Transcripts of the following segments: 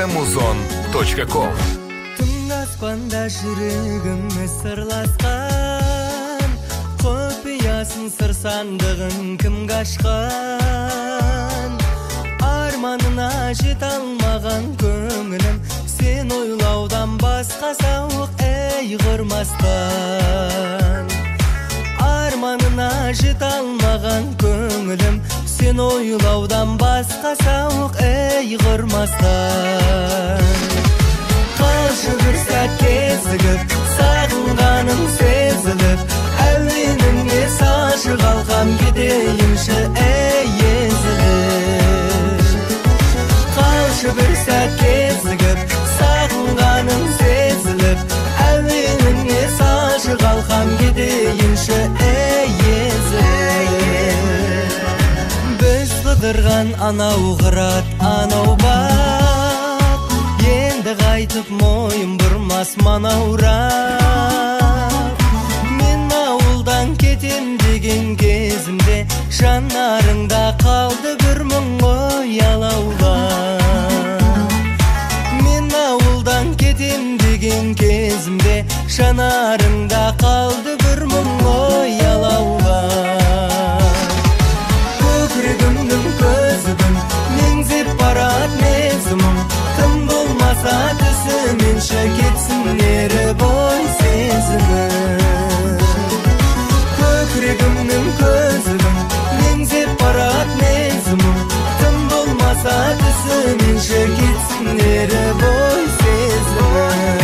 muzon.com. Tüm aspanda жүрегіме сырласқан, құпиясын сыр сандығын кімге ашқан? Арманына жете алмаған көңілім, сен ойлаудан басқа сауық ей құрмастан. Арманына жете алмаған көңілім, сен ойлаудан басқа сауық ей құрмастан. Қалшы бір сәт кезігіп, сағынғаным сезіліп, әуеніңе салшы қалқам кетейінші ей езіліп. Қалшы бір сәт кезігіп, сағынғаным сезіліп, әуеніңе салшы қалқам кетейінші ей езіліп. Біз қыдырған анау қырат, анау бақ, енді қайтып мойын бұрмас манаурақ. Мен ауылдан кетем деген кезімде, жанарыңда қалды бір мұң ғой алаулап. Мен ауылдан кетем деген кезімде, жанарыңда қалды бір мұң ғой алаулап. Көкірегімнің көзігін меңзеп барат мезімім, тым болмаса түсіменші кетсін ері бой сезімім. Көкірегімнің көзігін меңзеп барат мезімім, тым болмаса түсіменші кетсін ері бой сезімім.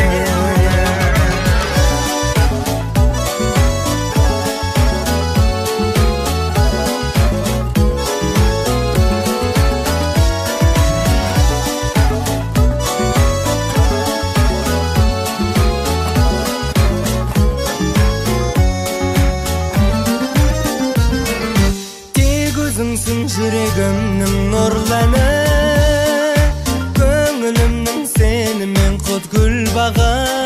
Жүрегімнің нұрланы, көңілімнің сенімен құт гүл бағы.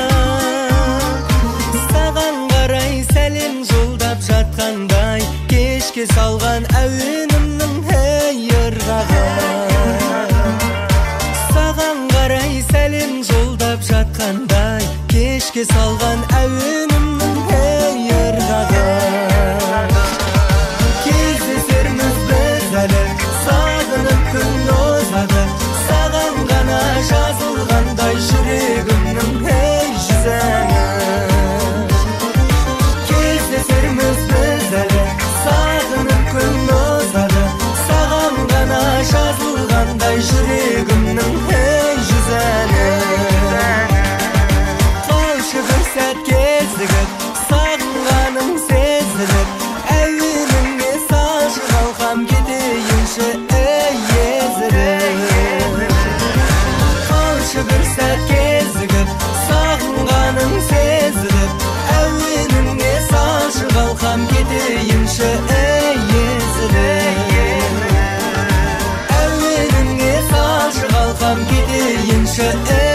Саған қарай сәлем жолдап жатқандай, кешке салған әуенімнің ей ырғағы. Саған қарай сәлем жолдап жатқандай, кешке салған әуенімнің ей ырғағы. Сағынып күн озады, саған ғана жазылғандай жүрегімнің ей жүзәні. Кездесерміз біз әлі, сағынып күн озады, саған ғана жазылғандай жүрегімнің ей жүзәні. Қалшы бір сәт кезігіп, сағынғаным сезіліп, әуеніңе салшы қалқам кетейінші ей езіліп. Қалшы бір сәт кезігіп, сағынғаным сезіліп, әуеніңе салшы қалқам кетейінші ей езіліп. Әуеніңе салшы қалқам кетейінші ей